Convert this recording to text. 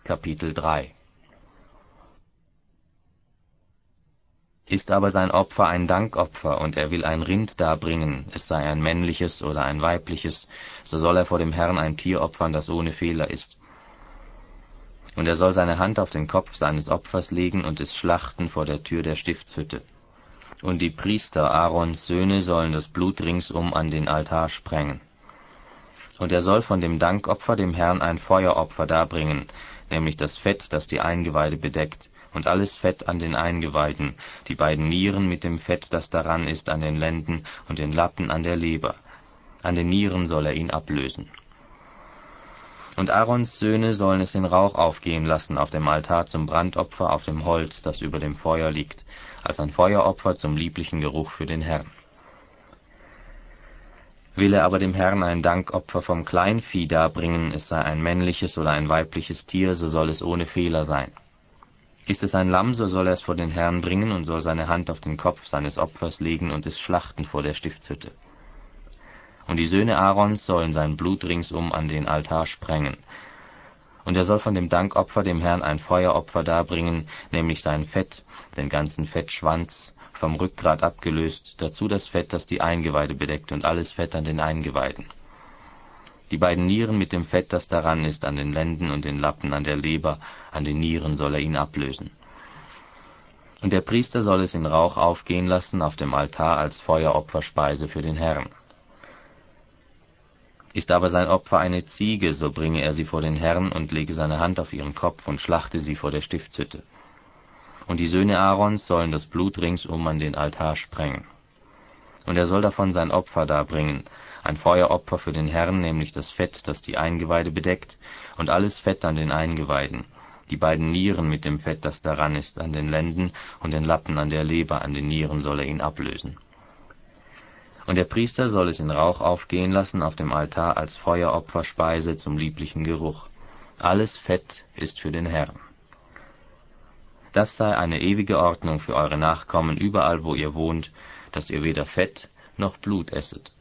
Kapitel 3. Ist aber sein Opfer ein Dankopfer, und er will ein Rind darbringen, es sei ein männliches oder ein weibliches, so soll er vor dem Herrn ein Tier opfern, das ohne Fehler ist. Und er soll seine Hand auf den Kopf seines Opfers legen und es schlachten vor der Tür der Stiftshütte. Und die Priester, Aarons Söhne, sollen das Blut ringsum an den Altar sprengen. Und er soll von dem Dankopfer dem Herrn ein Feueropfer darbringen, nämlich das Fett, das die Eingeweide bedeckt, und alles Fett an den Eingeweiden, die beiden Nieren mit dem Fett, das daran ist, an den Lenden und den Lappen an der Leber. An den Nieren soll er ihn ablösen. Und Aarons Söhne sollen es in Rauch aufgehen lassen auf dem Altar zum Brandopfer auf dem Holz, das über dem Feuer liegt, als ein Feueropfer zum lieblichen Geruch für den Herrn. Will er aber dem Herrn ein Dankopfer vom Kleinvieh darbringen, es sei ein männliches oder ein weibliches Tier, so soll es ohne Fehler sein. Ist es ein Lamm, so soll er es vor den Herrn bringen und soll seine Hand auf den Kopf seines Opfers legen und es schlachten vor der Stiftshütte. Und die Söhne Aarons sollen sein Blut ringsum an den Altar sprengen. Und er soll von dem Dankopfer dem Herrn ein Feueropfer darbringen, nämlich sein Fett, den ganzen Fettschwanz, vom Rückgrat abgelöst, dazu das Fett, das die Eingeweide bedeckt, und alles Fett an den Eingeweiden. Die beiden Nieren mit dem Fett, das daran ist, an den Lenden und den Lappen an der Leber, an den Nieren soll er ihn ablösen. Und der Priester soll es in Rauch aufgehen lassen auf dem Altar als Feueropferspeise für den Herrn. Ist aber sein Opfer eine Ziege, so bringe er sie vor den Herrn und lege seine Hand auf ihren Kopf und schlachte sie vor der Stiftshütte. Und die Söhne Aarons sollen das Blut ringsum an den Altar sprengen. Und er soll davon sein Opfer darbringen, ein Feueropfer für den Herrn, nämlich das Fett, das die Eingeweide bedeckt, und alles Fett an den Eingeweiden, die beiden Nieren mit dem Fett, das daran ist, an den Lenden und den Lappen an der Leber, an den Nieren soll er ihn ablösen. Und der Priester soll es in Rauch aufgehen lassen auf dem Altar als Feueropferspeise zum lieblichen Geruch. Alles Fett ist für den Herrn. Das sei eine ewige Ordnung für eure Nachkommen überall, wo ihr wohnt, dass ihr weder Fett noch Blut esset.